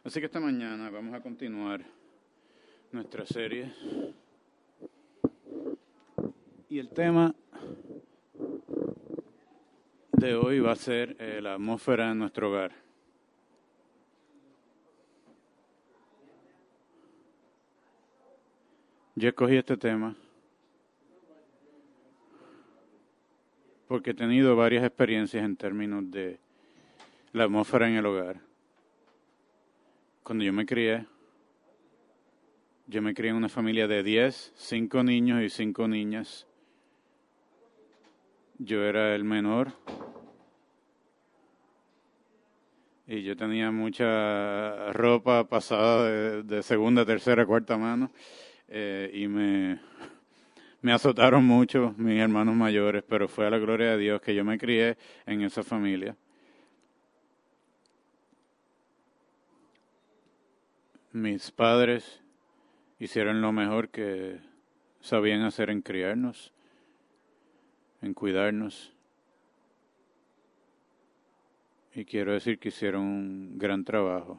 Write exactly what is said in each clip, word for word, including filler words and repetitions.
Así que esta mañana vamos a continuar nuestra serie. Y el tema de hoy va a ser eh, la atmósfera en nuestro hogar. Yo escogí este tema porque he tenido varias experiencias en términos de la atmósfera en el hogar. Cuando yo me crié, yo me crié en una familia de diez, cinco niños y cinco niñas. Yo era el menor y yo tenía mucha ropa pasada de, de segunda, tercera, cuarta mano eh, y me, me azotaron mucho mis hermanos mayores, pero fue a la gloria de Dios que yo me crié en esa familia. Mis padres hicieron lo mejor que sabían hacer en criarnos, en cuidarnos. Y quiero decir que hicieron un gran trabajo.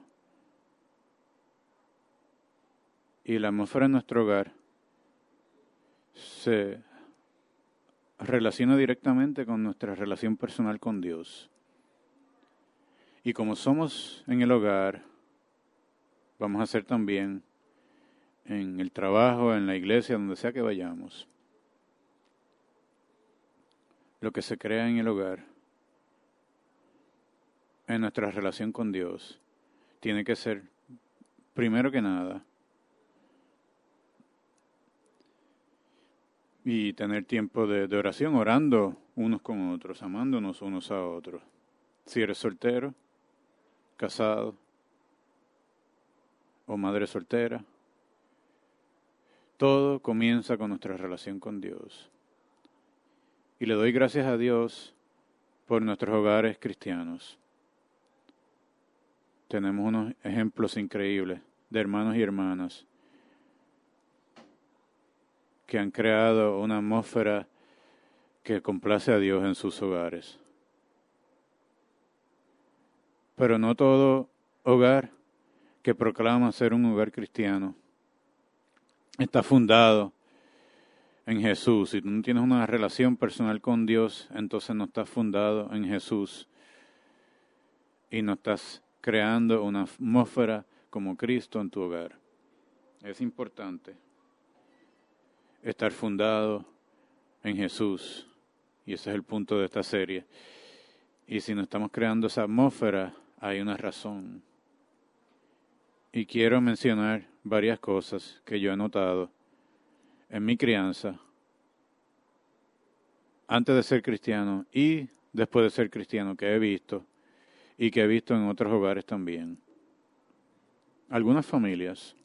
Y la atmósfera en nuestro hogar se relaciona directamente con nuestra relación personal con Dios. Y como somos en el hogar, vamos a ser también en el trabajo, en la iglesia, donde sea que vayamos. Lo que se crea en el hogar, en nuestra relación con Dios, tiene que ser, primero que nada, y tener tiempo de, de oración, orando unos con otros, amándonos unos a otros. Si eres soltero, casado o madre soltera, todo comienza con nuestra relación con Dios. Y le doy gracias a Dios por nuestros hogares cristianos. Tenemos unos ejemplos increíbles de hermanos y hermanas que han creado una atmósfera que complace a Dios en sus hogares. Pero no todo hogar que proclama ser un hogar cristiano está fundado en Jesús. Si tú no tienes una relación personal con Dios, entonces no estás fundado en Jesús y no estás creando una atmósfera como Cristo en tu hogar. Es importante estar fundado en Jesús, y ese es el punto de esta serie. Y si no estamos creando esa atmósfera, hay una razón. Y quiero mencionar varias cosas que yo he notado en mi crianza, antes de ser cristiano y después de ser cristiano, que he visto y que he visto en otros hogares también. Algunas familias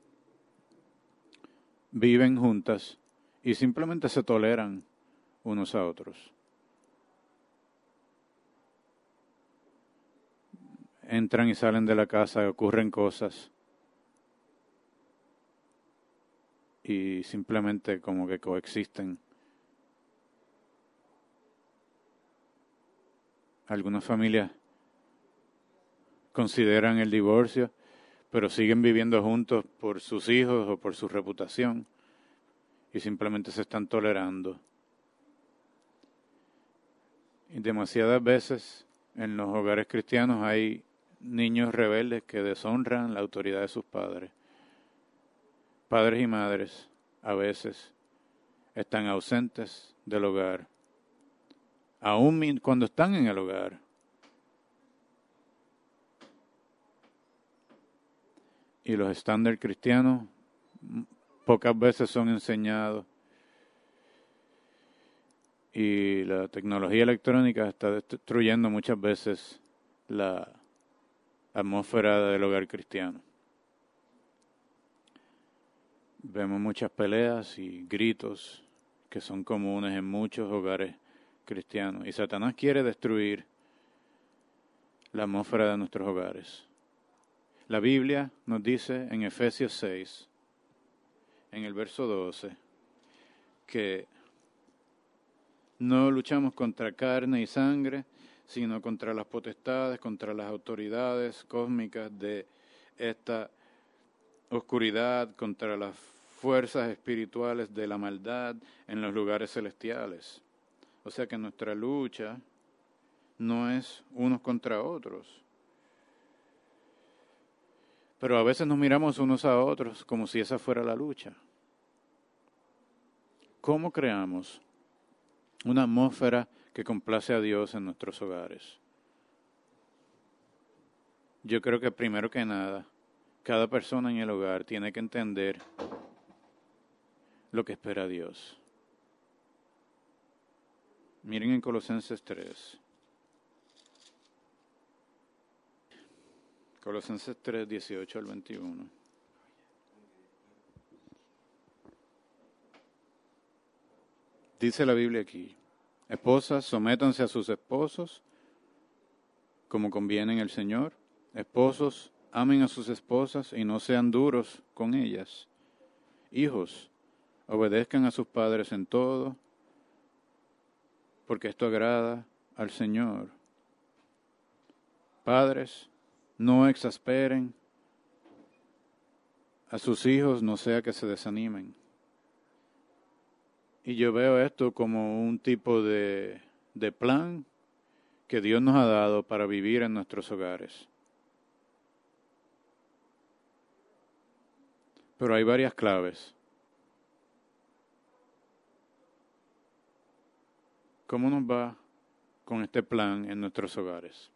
viven juntas y simplemente se toleran unos a otros. Entran y salen de la casa, ocurren cosas y simplemente como que coexisten. Algunas familias consideran el divorcio, pero siguen viviendo juntos por sus hijos o por su reputación y simplemente se están tolerando. Y demasiadas veces en los hogares cristianos hay niños rebeldes que deshonran la autoridad de sus padres. Padres y madres a veces están ausentes del hogar, aún cuando están en el hogar. Y los estándares cristianos pocas veces son enseñados. Y la tecnología electrónica está destruyendo muchas veces la atmósfera del hogar cristiano. Vemos muchas peleas y gritos que son comunes en muchos hogares cristianos. Y Satanás quiere destruir la atmósfera de nuestros hogares. La Biblia nos dice en Efesios seis, en el verso doce, que no luchamos contra carne y sangre, sino contra las potestades, contra las autoridades cósmicas de esta oscuridad, contra las fuerzas espirituales de la maldad en los lugares celestiales. O sea que nuestra lucha no es unos contra otros. Pero a veces nos miramos unos a otros como si esa fuera la lucha. ¿Cómo creamos una atmósfera que complace a Dios en nuestros hogares? Yo creo que primero que nada, cada persona en el hogar tiene que entender lo que espera Dios. Miren en Colosenses tres. Colosenses tres, dieciocho al veintiuno. Dice la Biblia aquí: esposas, sométanse a sus esposos como conviene en el Señor. Esposos, amen a sus esposas y no sean duros con ellas. Hijos, obedezcan a sus padres en todo, porque esto agrada al Señor. Padres, no exasperen a sus hijos, no sea que se desanimen. Y yo veo esto como un tipo de, de plan que Dios nos ha dado para vivir en nuestros hogares. Pero hay varias claves. ¿Cómo nos va con este plan en nuestros hogares?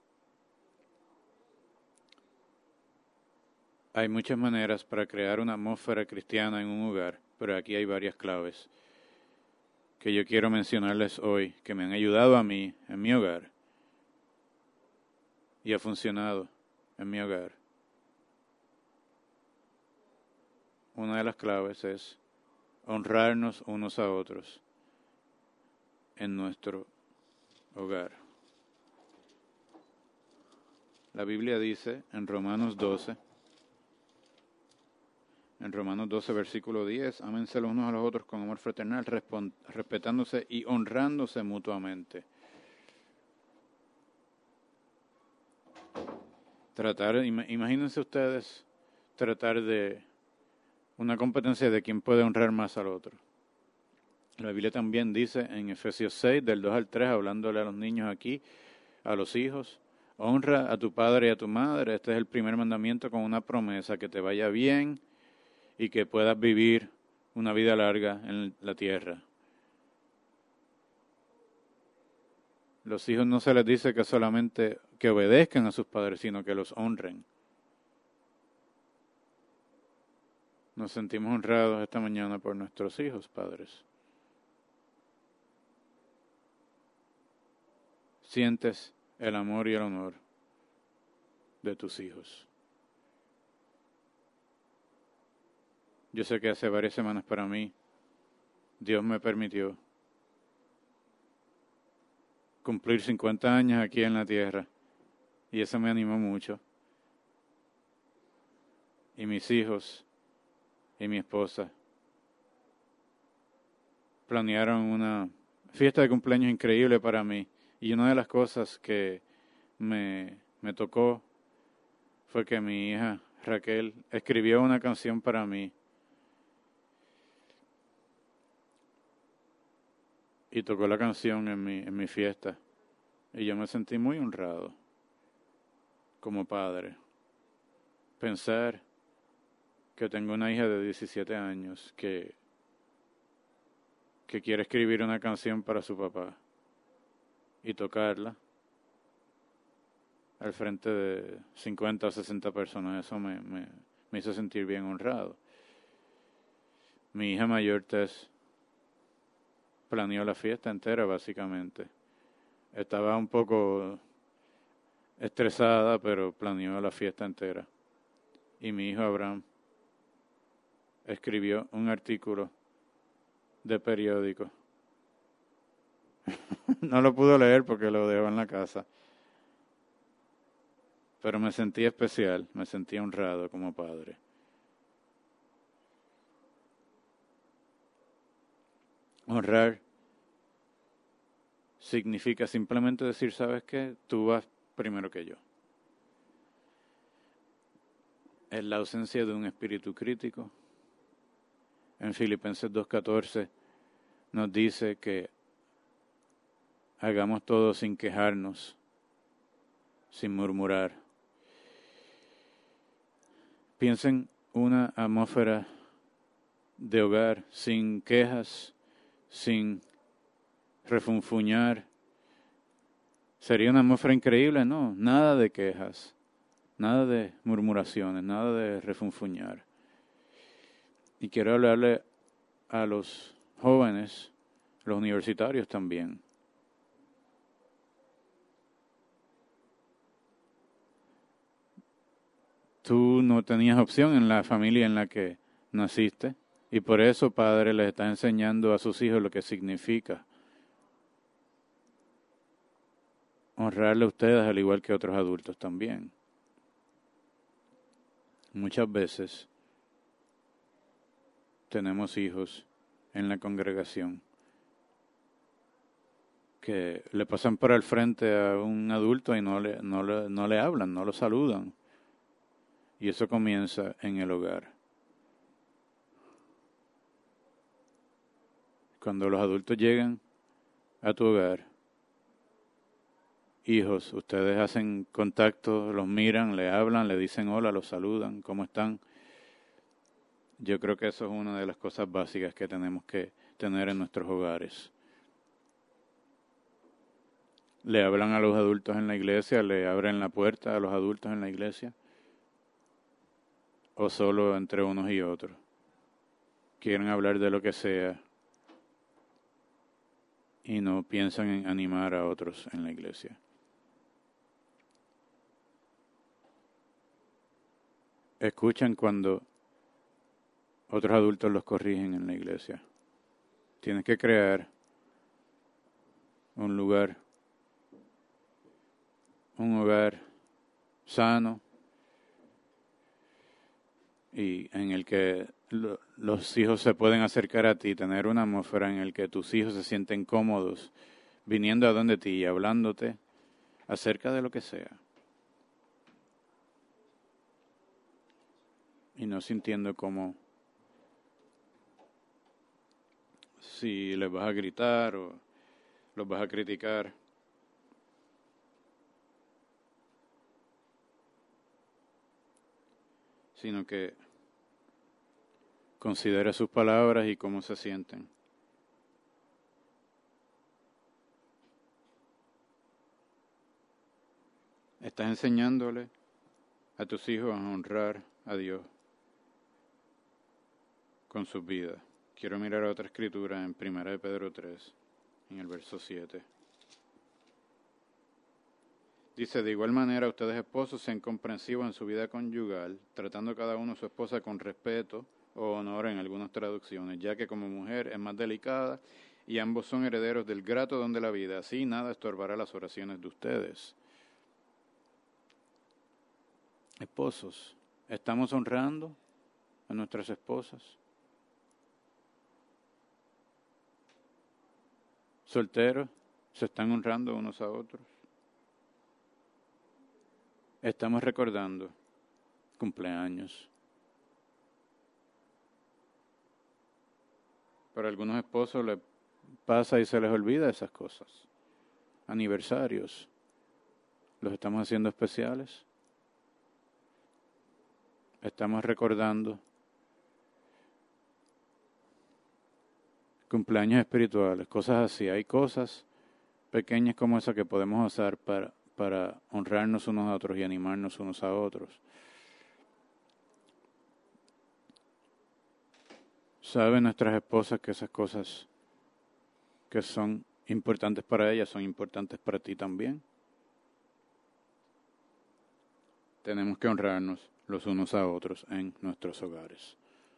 Hay muchas maneras para crear una atmósfera cristiana en un hogar, pero aquí hay varias claves que yo quiero mencionarles hoy, que me han ayudado a mí en mi hogar y ha funcionado en mi hogar. Una de las claves es honrarnos unos a otros en nuestro hogar. La Biblia dice en Romanos doce, en Romanos doce, versículo diez, ámense los unos a los otros con amor fraternal, respetándose y honrándose mutuamente. Tratar, imagínense ustedes tratar de una competencia de quién puede honrar más al otro. La Biblia también dice en Efesios seis, del dos al tres, hablándole a los niños aquí, a los hijos: honra a tu padre y a tu madre. Este es el primer mandamiento con una promesa, que te vaya bien y que puedas vivir una vida larga en la tierra. Los hijos no se les dice que solamente que obedezcan a sus padres, sino que los honren. Nos sentimos honrados esta mañana por nuestros hijos, padres. Sientes el amor y el honor de tus hijos. Yo sé que hace varias semanas para mí, Dios me permitió cumplir cincuenta años aquí en la tierra, y eso me animó mucho. Y mis hijos y mi esposa planearon una fiesta de cumpleaños increíble para mí, y una de las cosas que me, me tocó fue que mi hija Raquel escribió una canción para mí y tocó la canción en mi, en mi fiesta, y yo me sentí muy honrado como padre. Pensar que tengo una hija de diecisiete años que, que quiere escribir una canción para su papá y tocarla al frente de cincuenta o sesenta personas, eso me, me, me hizo sentir bien honrado. Mi hija mayor, Tess, planeó la fiesta entera básicamente. Estaba un poco estresada, pero planeó la fiesta entera. Y mi hijo Abraham escribió un artículo de periódico. No lo pudo leer porque lo dejó en la casa. Pero me sentí especial, me sentí honrado como padre. Honrar significa simplemente decir, ¿sabes qué? Tú vas primero que yo. es la ausencia de un espíritu crítico. En Filipenses dos catorce nos dice que hagamos todo sin quejarnos, sin murmurar. Piensen una atmósfera de hogar sin quejas, sin refunfuñar. Sería una atmósfera increíble, ¿no? Nada de quejas, nada de murmuraciones, nada de refunfuñar. Y quiero hablarle a los jóvenes, los universitarios también. Tú no tenías opción en la familia en la que naciste y por eso, padre, les está enseñando a sus hijos lo que significa honrarle a ustedes al igual que a otros adultos también. Muchas veces tenemos hijos en la congregación que le pasan por el frente a un adulto y no le, no le, no le hablan, no lo saludan. Y eso comienza en el hogar. Cuando los adultos llegan a tu hogar, hijos, ustedes hacen contacto, los miran, le hablan, le dicen hola, los saludan, ¿cómo están? Yo creo que eso es una de las cosas básicas que tenemos que tener en nuestros hogares. Le hablan a los adultos en la iglesia, le abren la puerta a los adultos en la iglesia, o solo entre unos y otros. Quieren hablar de lo que sea y no piensan en animar a otros en la iglesia. Escuchan cuando otros adultos los corrigen en la iglesia. Tienes que crear un lugar, un hogar sano y en el que lo, los hijos se pueden acercar a ti, tener una atmósfera en el que tus hijos se sienten cómodos viniendo a donde ti y hablándote acerca de lo que sea. Y no sintiendo como si les vas a gritar o los vas a criticar. Sino que considera sus palabras y cómo se sienten. Estás enseñándole a tus hijos a honrar a Dios con sus vidas. Quiero mirar otra escritura en Primera de Pedro tres, en el verso siete. Dice, de igual manera, ustedes esposos sean comprensivos en su vida conyugal, tratando cada uno a su esposa con respeto o honor en algunas traducciones, ya que como mujer es más delicada y ambos son herederos del grato don de la vida, así nada estorbará las oraciones de ustedes. Esposos, ¿estamos honrando a nuestras esposas? Solteros, ¿se están honrando unos a otros? Estamos recordando cumpleaños. Para algunos esposos les pasa y se les olvida esas cosas. Aniversarios, ¿los estamos haciendo especiales? Estamos recordando cumpleaños espirituales, cosas así. Hay cosas pequeñas como esas que podemos usar para, para honrarnos unos a otros y animarnos unos a otros. ¿Saben nuestras esposas que esas cosas que son importantes para ellas son importantes para ti también? Tenemos que honrarnos los unos a otros en nuestros hogares.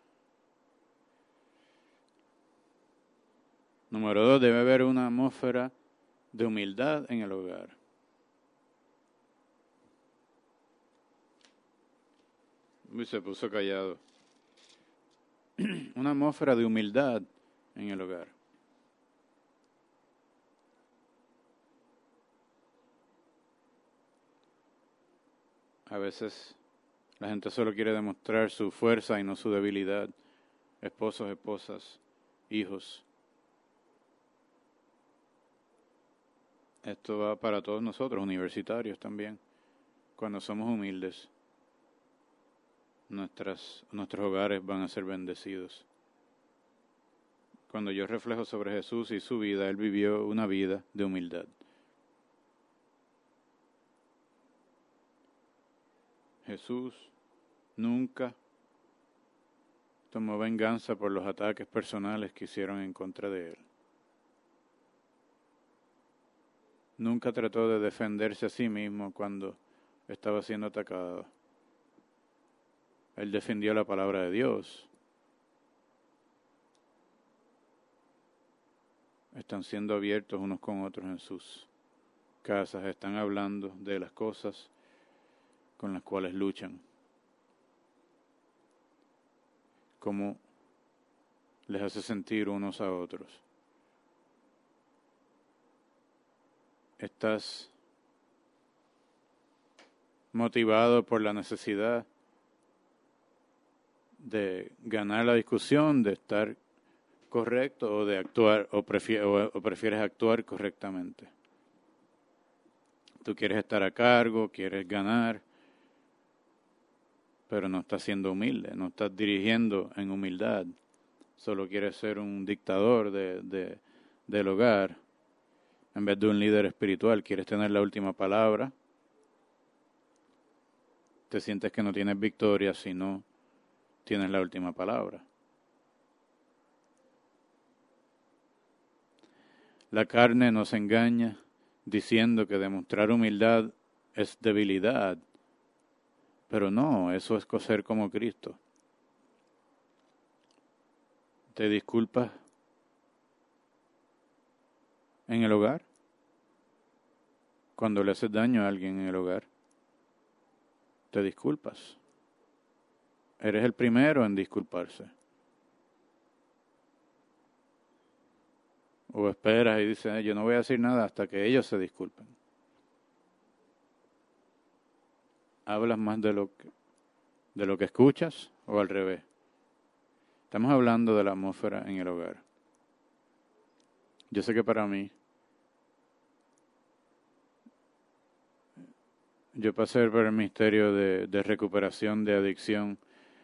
Número dos, debe haber una atmósfera de humildad en el hogar. Uy, se puso callado. Una atmósfera de humildad en el hogar. A veces La gente solo quiere demostrar su fuerza y no su debilidad. Esposos, esposas, hijos. Esto va para todos nosotros, universitarios también. Cuando somos humildes, nuestras, nuestros hogares van a ser bendecidos. Cuando yo reflejo sobre Jesús y su vida, Él vivió una vida de humildad. Jesús nunca tomó venganza por los ataques personales que hicieron en contra de Él. Nunca trató de defenderse a sí mismo cuando estaba siendo atacado. Él defendió la palabra de Dios. Están siendo abiertos unos con otros en sus casas, están hablando de las cosas con las cuales luchan. Cómo les hace sentir unos a otros. Estás motivado por la necesidad de ganar la discusión, de estar correcto o de actuar, o, prefier, o, o prefieres actuar correctamente. Tú quieres estar a cargo, quieres ganar, pero no estás siendo humilde, no estás dirigiendo en humildad. Solo quieres ser un dictador de, de, del hogar. En vez de un líder espiritual, quieres tener la última palabra. Te sientes que no tienes victoria si no tienes la última palabra. La carne nos engaña diciendo que demostrar humildad es debilidad. Pero no, eso es ser como Cristo. ¿Te disculpas en el hogar? Cuando le haces daño a alguien en el hogar, te disculpas. Eres el primero en disculparse. O esperas y dices, yo no voy a decir nada hasta que ellos se disculpen. ¿Hablas más de lo que, de lo que escuchas o al revés? Estamos hablando de la atmósfera en el hogar. Yo sé que para mí, yo pasé por el ministerio de, de recuperación de adicción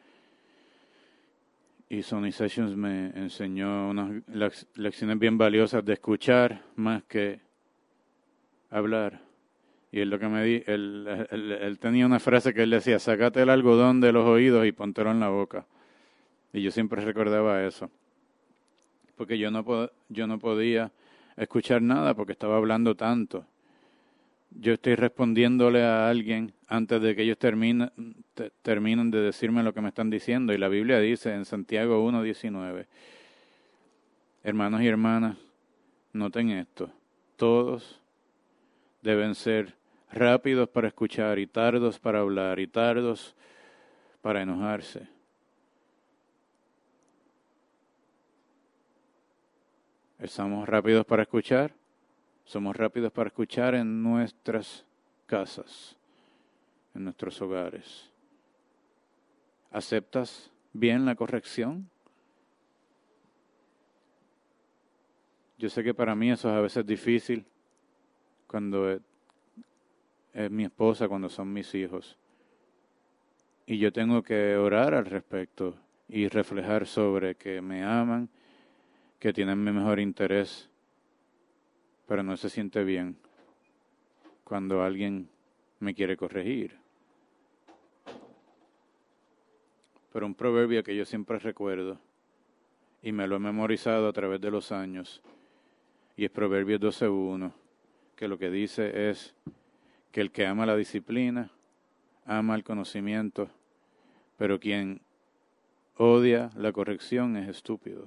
y Sony Sessions me enseñó unas lecciones bien valiosas de escuchar más que hablar. Y él lo que me di, él, él, él tenía una frase que él decía, sácate el algodón de los oídos y póntelo en la boca. Y yo siempre recordaba eso. Porque yo no, yo no podía escuchar nada porque estaba hablando tanto. Yo estoy respondiéndole a alguien antes de que ellos terminen, te, terminen de decirme lo que me están diciendo. Y la Biblia dice en Santiago uno diecinueve, hermanos y hermanas, noten esto, todos deben ser rápidos para escuchar y tardos para hablar y tardos para enojarse. ¿Somos rápidos para escuchar? Somos rápidos para escuchar en nuestras casas, en nuestros hogares. ¿Aceptas bien la corrección? Yo sé que para mí eso es a veces difícil cuando es, es mi esposa, cuando son mis hijos. Y yo tengo que orar al respecto y reflejar sobre que me aman, que tienen mi mejor interés, pero no se siente bien cuando alguien me quiere corregir. Pero un proverbio que yo siempre recuerdo, y me lo he memorizado a través de los años, y es Proverbios doce uno, que lo que dice es que el que ama la disciplina, ama el conocimiento, pero quien odia la corrección es estúpido.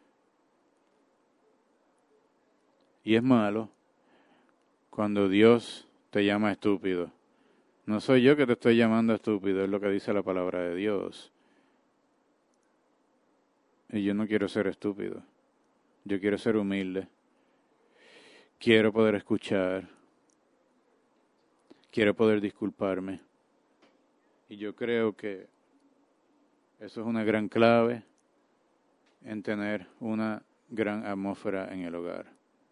Y es malo cuando Dios te llama estúpido. No soy yo que te estoy llamando estúpido, es lo que dice la palabra de Dios. Y yo no quiero ser estúpido. Yo quiero ser humilde. Quiero poder escuchar. Quiero poder disculparme. Y yo creo que eso es una gran clave en tener una gran atmósfera en el hogar.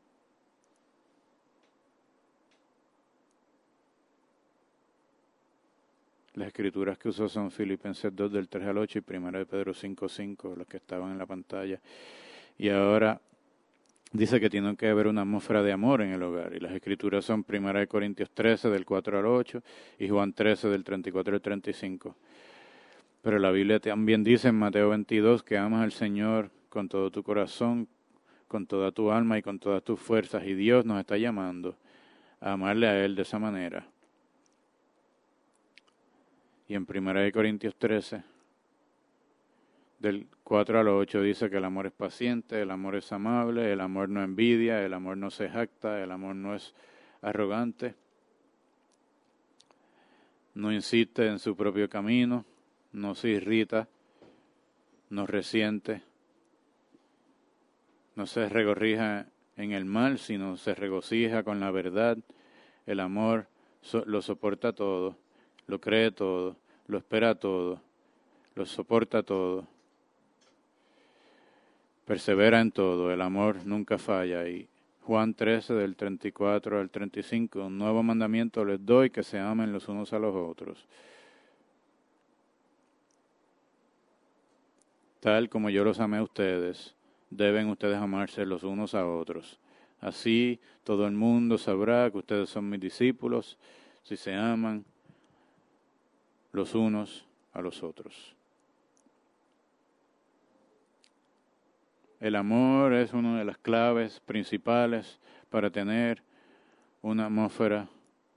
Las escrituras que usó son Filipenses dos del tres al ocho y primera de Pedro cinco cinco, los que estaban en la pantalla. Y ahora dice que tiene que haber una atmósfera de amor en el hogar. Y las escrituras son primera de Corintios trece del cuatro al ocho y Juan trece del treinta y cuatro al treinta y cinco. Pero la Biblia también dice en Mateo veintidós que amas al Señor con todo tu corazón, con toda tu alma y con todas tus fuerzas. Y Dios nos está llamando a amarle a Él de esa manera. Y en primera de Corintios trece, del cuatro al ocho, dice que el amor es paciente, el amor es amable, el amor no envidia, el amor no se jacta, el amor no es arrogante, no insiste en su propio camino, no se irrita, no resiente, no se regocija en el mal, sino se regocija con la verdad. El amor so- lo soporta todo, lo cree todo, lo espera todo, lo soporta todo, persevera en todo, el amor nunca falla. Y Juan trece del treinta y cuatro al treinta y cinco, un nuevo mandamiento les doy, que se amen los unos a los otros. Tal como yo los amé a ustedes, deben ustedes amarse los unos a otros. Así todo el mundo sabrá que ustedes son mis discípulos, si se aman los unos a los otros. El amor es una de las claves principales para tener una atmósfera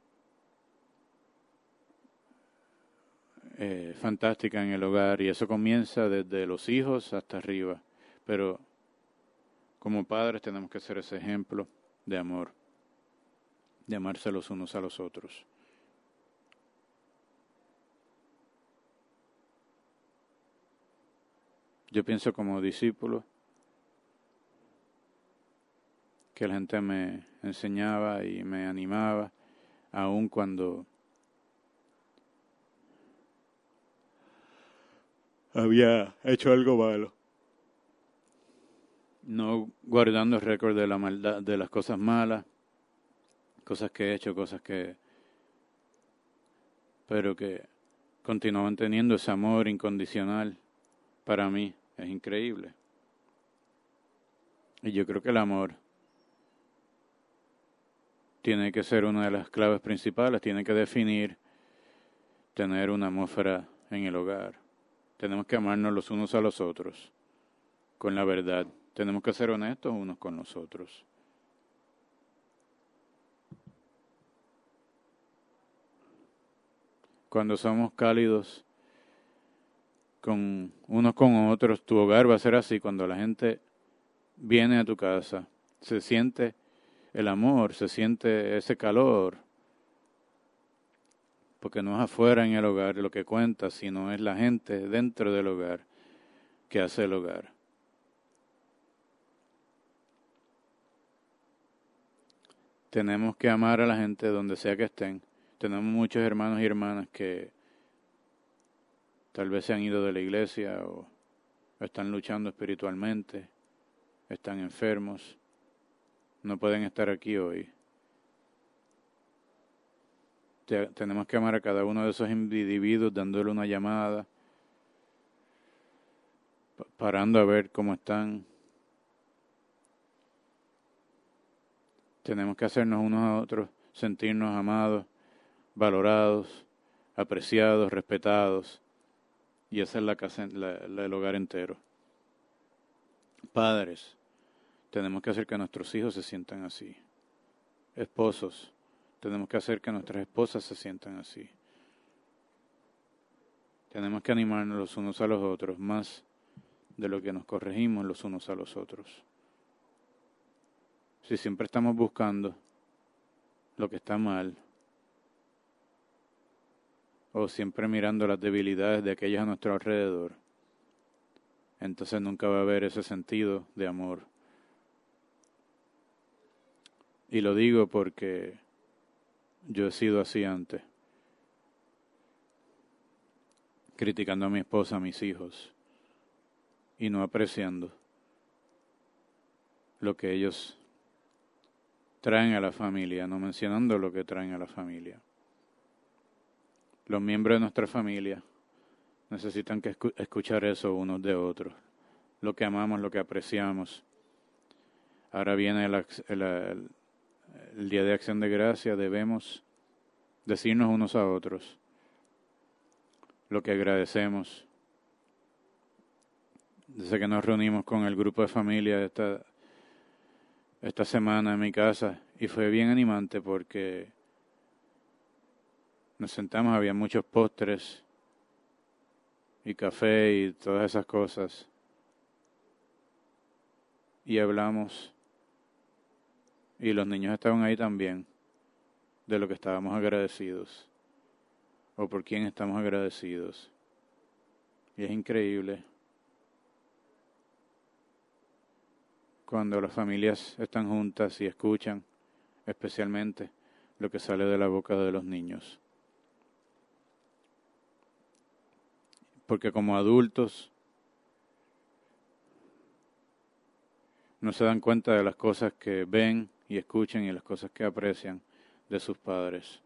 eh, fantástica en el hogar, y eso comienza desde los hijos hasta arriba. Pero como padres tenemos que ser ese ejemplo de amor, de amarse los unos a los otros. Yo pienso como discípulo que la gente me enseñaba y me animaba, aun cuando había hecho algo malo. No guardando el récord de la maldad, de las cosas malas, cosas que he hecho, cosas que... pero que continuaban teniendo ese amor incondicional para mí. Es increíble. Y yo creo que el amor tiene que ser una de las claves principales, tiene que definir tener una atmósfera en el hogar. Tenemos que amarnos los unos a los otros con la verdad. Tenemos que ser honestos unos con los otros. Cuando somos cálidos con unos con otros, tu hogar va a ser así. Cuando la gente viene a tu casa, se siente el amor, se siente ese calor, porque no es afuera en el hogar lo que cuenta, sino es la gente dentro del hogar que hace el hogar. Tenemos que amar a la gente donde sea que estén. Tenemos muchos hermanos y hermanas que tal vez se han ido de la iglesia o están luchando espiritualmente, están enfermos, no pueden estar aquí hoy. Te- tenemos que amar a cada uno de esos individuos dándole una llamada, pa- parando a ver cómo están. Tenemos que hacernos unos a otros, sentirnos amados, valorados, apreciados, respetados. Y esa es la casa, la, la, el hogar entero. Padres, tenemos que hacer que nuestros hijos se sientan así. Esposos, tenemos que hacer que nuestras esposas se sientan así. Tenemos que animarnos los unos a los otros más de lo que nos corregimos los unos a los otros. Si siempre estamos buscando lo que está mal, o siempre mirando las debilidades de aquellos a nuestro alrededor, entonces nunca va a haber ese sentido de amor. Y lo digo porque yo he sido así antes. criticando a mi esposa, a mis hijos, y no apreciando lo que ellos traen a la familia, no mencionando lo que traen a la familia. Los miembros de nuestra familia necesitan que escu- escuchar eso unos de otros, lo que amamos, lo que apreciamos. Ahora viene el, el, el, el Día de Acción de Gracia, debemos decirnos unos a otros lo que agradecemos. Desde que nos reunimos con el grupo de familia esta, esta semana en mi casa, y fue bien animante porque nos sentamos, había muchos postres y café y todas esas cosas, y hablamos, y los niños estaban ahí también, de lo que estábamos agradecidos, o por quién estamos agradecidos. Y es increíble cuando las familias están juntas y escuchan, especialmente, lo que sale de la boca de los niños. Porque como adultos no se dan cuenta de las cosas que ven y escuchan y las cosas que aprecian de sus padres.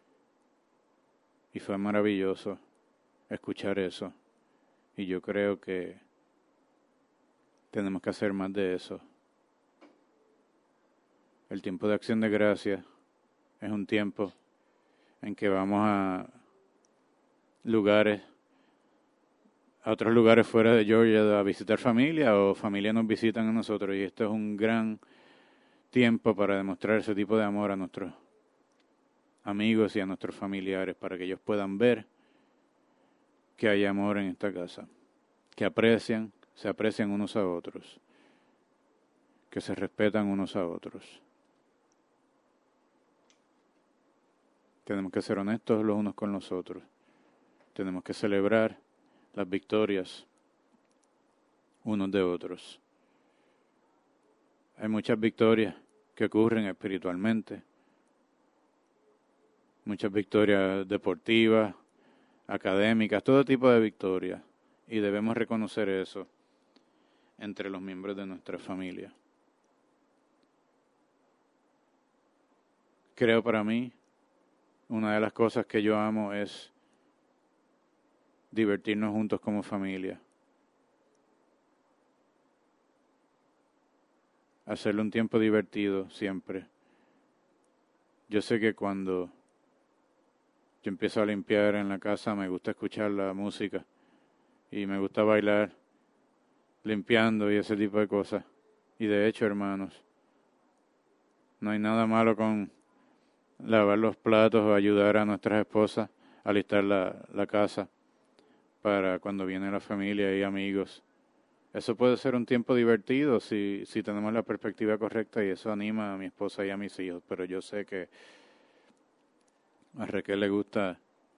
Y fue maravilloso escuchar eso. Y yo creo que tenemos que hacer más de eso. El tiempo de Acción de Gracia es un tiempo en que vamos a lugares, a otros lugares fuera de Georgia a visitar familia, o familia nos visitan a nosotros, y esto es un gran tiempo para demostrar ese tipo de amor a nuestros amigos y a nuestros familiares, para que ellos puedan ver que hay amor en esta casa, que aprecian, se aprecian unos a otros, que se respetan unos a otros. Tenemos que ser honestos los unos con los otros. Tenemos que celebrar las victorias unos de otros. Hay muchas victorias que ocurren espiritualmente, muchas victorias deportivas, académicas, todo tipo de victorias, y debemos reconocer eso entre los miembros de nuestra familia. Creo, para mí, una de las cosas que yo amo es divertirnos juntos como familia. Hacerle un tiempo divertido siempre. Yo sé que cuando yo empiezo a limpiar en la casa me gusta escuchar la música y me gusta bailar limpiando y ese tipo de cosas. Y de hecho, hermanos, no hay nada malo con lavar los platos o ayudar a nuestras esposas a alistar la, la casa para cuando viene la familia y amigos. Eso puede ser un tiempo divertido si, si tenemos la perspectiva correcta, y eso anima a mi esposa y a mis hijos. Pero yo sé que a Raquel le gusta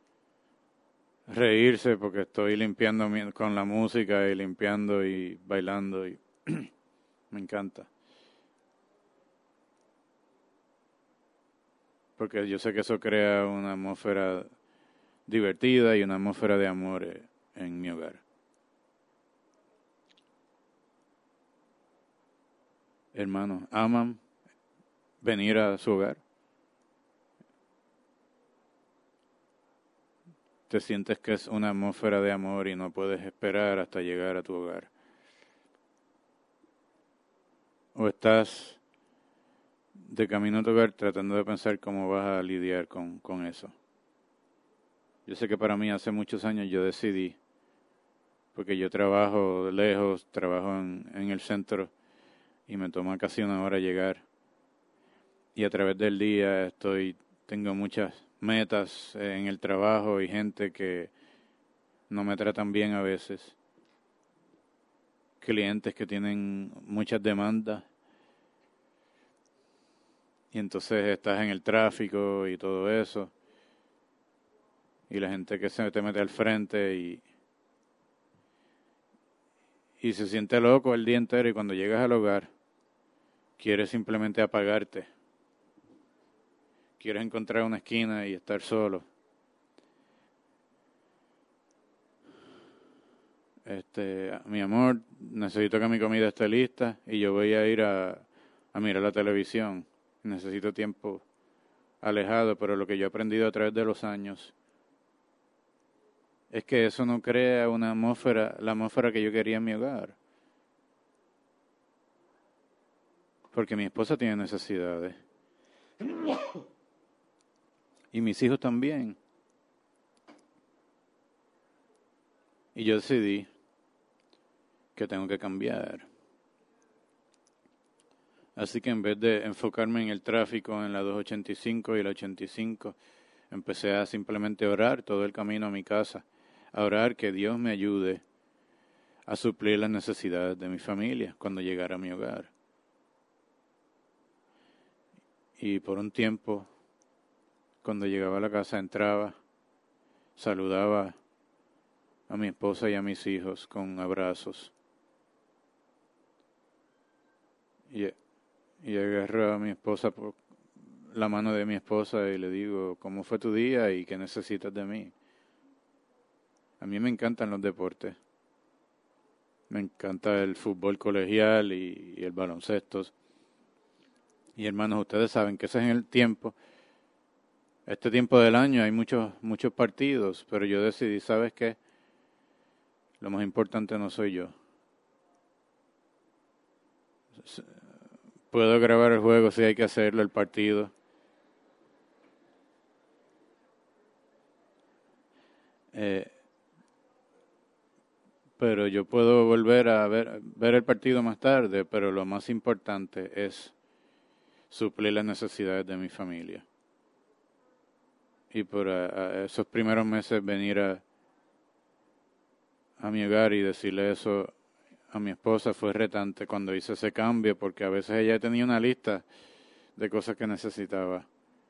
reírse porque estoy limpiando con la música y limpiando y bailando, y me encanta. Porque yo sé que eso crea una atmósfera divertida y una atmósfera de amor en mi hogar. Hermanos, ¿aman venir a su hogar? ¿Te sientes que es una atmósfera de amor y no puedes esperar hasta llegar a tu hogar? ¿O estás de camino a tu hogar tratando de pensar cómo vas a lidiar con, con eso? Yo sé que para mí hace muchos años yo decidí, porque yo trabajo lejos, trabajo en, en el centro y me toma casi una hora llegar. Y a través del día estoy, tengo muchas metas en el trabajo y gente que no me tratan bien a veces. Clientes que tienen muchas demandas. Y entonces estás en el tráfico y todo eso. Y la gente que se te mete al frente y, y se siente loco el día entero, y cuando llegas al hogar quieres simplemente apagarte. Quieres encontrar una esquina y estar solo. este, mi amor, necesito que mi comida esté lista y yo voy a ir a, a mirar la televisión. Necesito tiempo alejado, pero lo que yo he aprendido a través de los años es que eso no crea una atmósfera, la atmósfera que yo quería en mi hogar. Porque mi esposa tiene necesidades. Y mis hijos también. Y yo decidí que tengo que cambiar. Así que en vez de enfocarme en el tráfico en la dos ochenta y cinco y la ochenta y cinco, empecé a simplemente orar todo el camino a mi casa. A orar que Dios me ayude a suplir las necesidades de mi familia cuando llegara a mi hogar. Y por un tiempo, cuando llegaba a la casa, entraba, saludaba a mi esposa y a mis hijos con abrazos. Y, y agarro a mi esposa por la mano de mi esposa y le digo, ¿cómo fue tu día y qué necesitas de mí? A mí me encantan los deportes. Me encanta el fútbol colegial y, y el baloncesto. Y hermanos, ustedes saben que ese es el tiempo, este tiempo del año hay muchos, muchos partidos, pero yo decidí, ¿sabes qué? Lo más importante no soy yo. Puedo grabar el juego si hay que hacerlo, el partido. Eh, pero yo puedo volver a ver, ver el partido más tarde, pero lo más importante es suplir las necesidades de mi familia. Y por a, a esos primeros meses venir a, a mi hogar y decirle eso a mi esposa fue retante cuando hice ese cambio, porque a veces ella tenía una lista de cosas que necesitaba.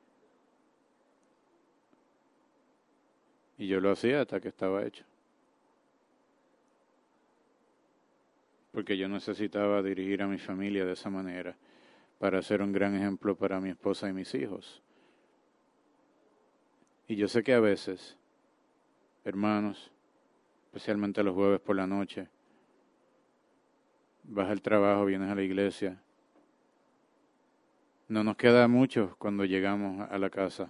Y yo lo hacía hasta que estaba hecho. Porque yo necesitaba dirigir a mi familia de esa manera para ser un gran ejemplo para mi esposa y mis hijos. Y yo sé que a veces, hermanos, especialmente los jueves por la noche, vas al trabajo, vienes a la iglesia. No nos queda mucho cuando llegamos a la casa.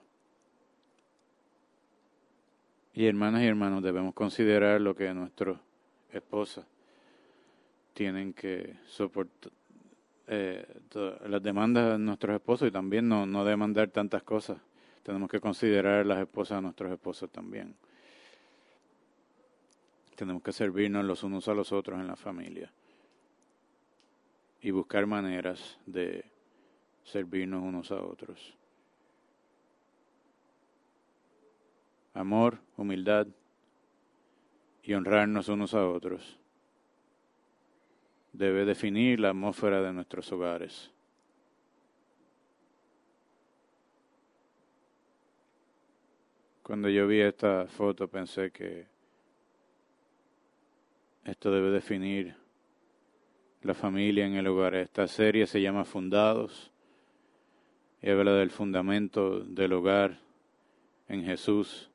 Y hermanas y hermanos, debemos considerar lo que nuestros esposas tienen que soportar, eh, las demandas de nuestros esposos y también no, no demandar tantas cosas. Tenemos que considerar las esposas de nuestros esposos también. Tenemos que servirnos los unos a los otros en la familia y buscar maneras de servirnos unos a otros. Amor, humildad y honrarnos unos a otros debe definir la atmósfera de nuestros hogares. Cuando yo vi esta foto pensé que esto debe definir la familia en el hogar. Esta serie se llama Fundados y habla del fundamento del hogar en Jesús.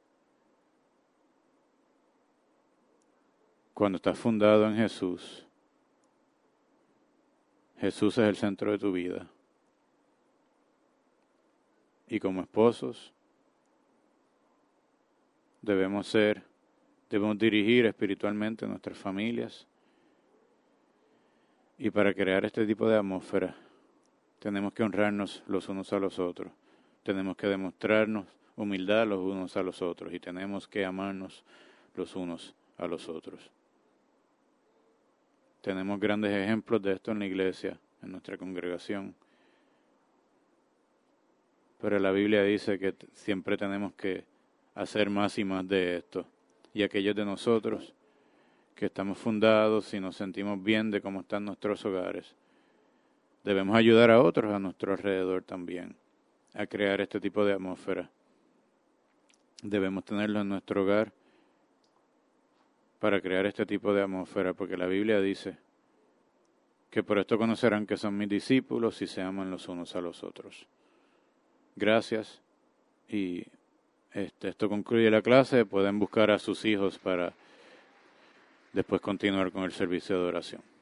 Cuando estás fundado en Jesús, Jesús es el centro de tu vida. Y como esposos, debemos ser, debemos dirigir espiritualmente nuestras familias. Y para crear este tipo de atmósfera, tenemos que honrarnos los unos a los otros. Tenemos que demostrarnos humildad los unos a los otros. Y tenemos que amarnos los unos a los otros. Tenemos grandes ejemplos de esto en la iglesia, en nuestra congregación. Pero la Biblia dice que siempre tenemos que hacer más y más de esto. Y aquellos de nosotros que estamos fundados y nos sentimos bien de cómo están nuestros hogares, debemos ayudar a otros a nuestro alrededor también a crear este tipo de atmósfera. Debemos tenerlo en nuestro hogar para crear este tipo de atmósfera, porque la Biblia dice que por esto conocerán que son mis discípulos si se aman los unos a los otros. Gracias. Y este, esto concluye la clase. Pueden buscar a sus hijos para después continuar con el servicio de oración.